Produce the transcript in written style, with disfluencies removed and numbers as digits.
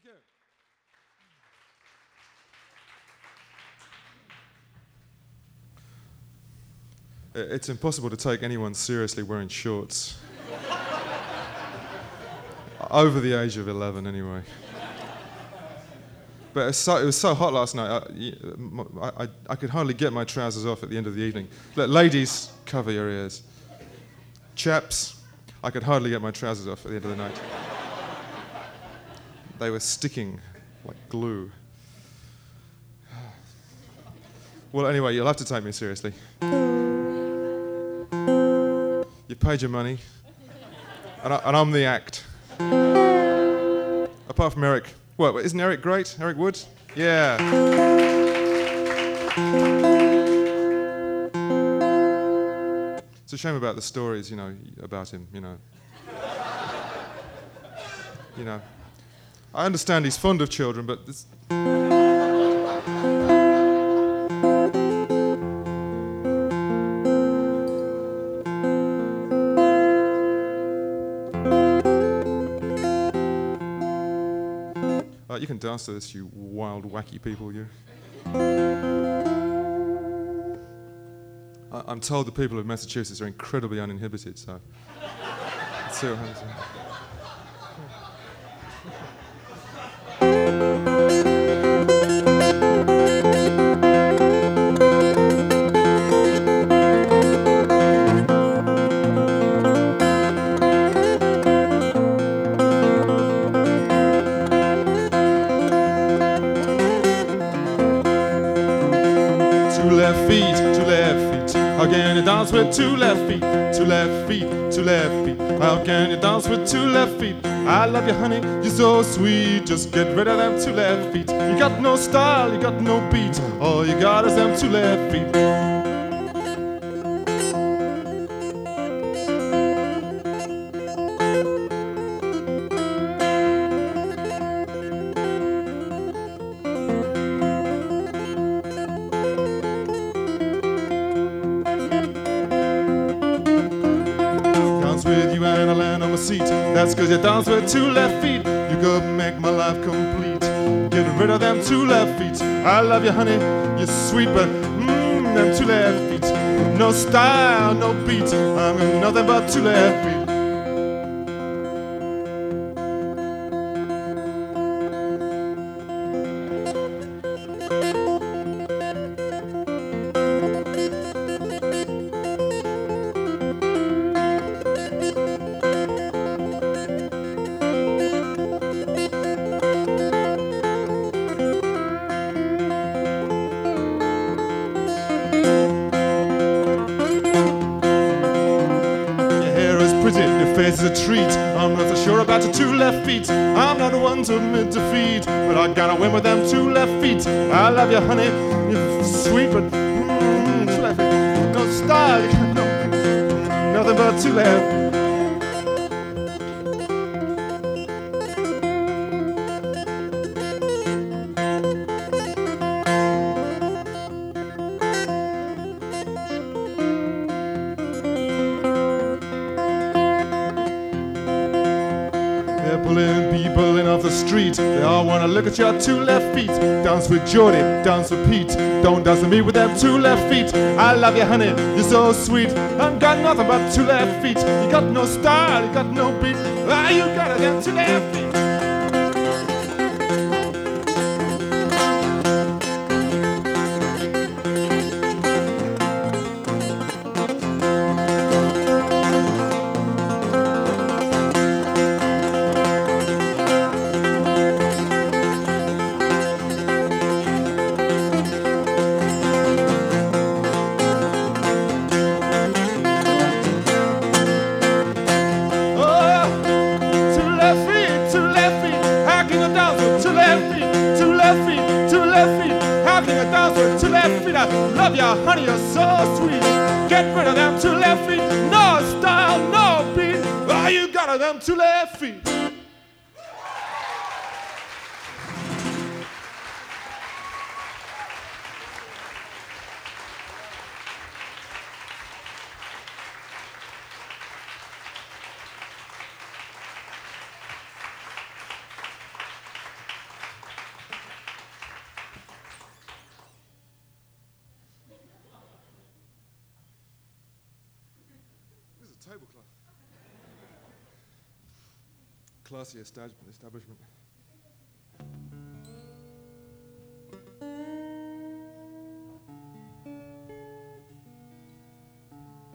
Thank you. It's impossible to take anyone seriously wearing shorts. Over the age of 11, anyway. But it was so hot last night, I could hardly get my trousers off at the end of the evening. Ladies, cover your ears. Chaps, I could hardly get my trousers off at the end of the night. They were sticking like glue. Well, anyway, you'll have to take me seriously. You paid your money, and I'm the act. Apart from Eric. What, isn't Eric great? Eric Wood? Yeah. It's a shame about the stories, about him, I understand he's fond of children, but this... You can dance to this, you wild, wacky people, you. I'm told the people of Massachusetts are incredibly uninhibited, so let's see what happens. How can you dance with two left feet, two left feet, two left feet? How can you dance with two left feet? I love you, honey, you're so sweet. Just get rid of them two left feet. You got no style, you got no beat. All you got is them two left feet. With you and I land on my seat. That's cause you dance with two left feet. You could make my life complete. Get rid of them two left feet. I love you, honey, you're sweet, but them two left feet. No style, no beat. I'm got nothing but two left feet. Your face is a treat. I'm not so sure about the two left feet. I'm not the one to admit defeat, but I gotta win with them two left feet. I love you, honey, you're sweet, but two left feet. No style, you got nothing but two left feet. Pulling people in off the street. They all wanna look at your two left feet. Dance with Jordy, dance with Pete. Don't dance with me with them two left feet. I love you, honey, you're so sweet. I've got nothing but two left feet. You got no style, you got no beat. Ah, you got them two left feet. Two left feet, I love ya, honey, you're so sweet. Get rid of them two left feet. No style, no beat. Oh, you got them two left feet. tablecloth. Classy establishment.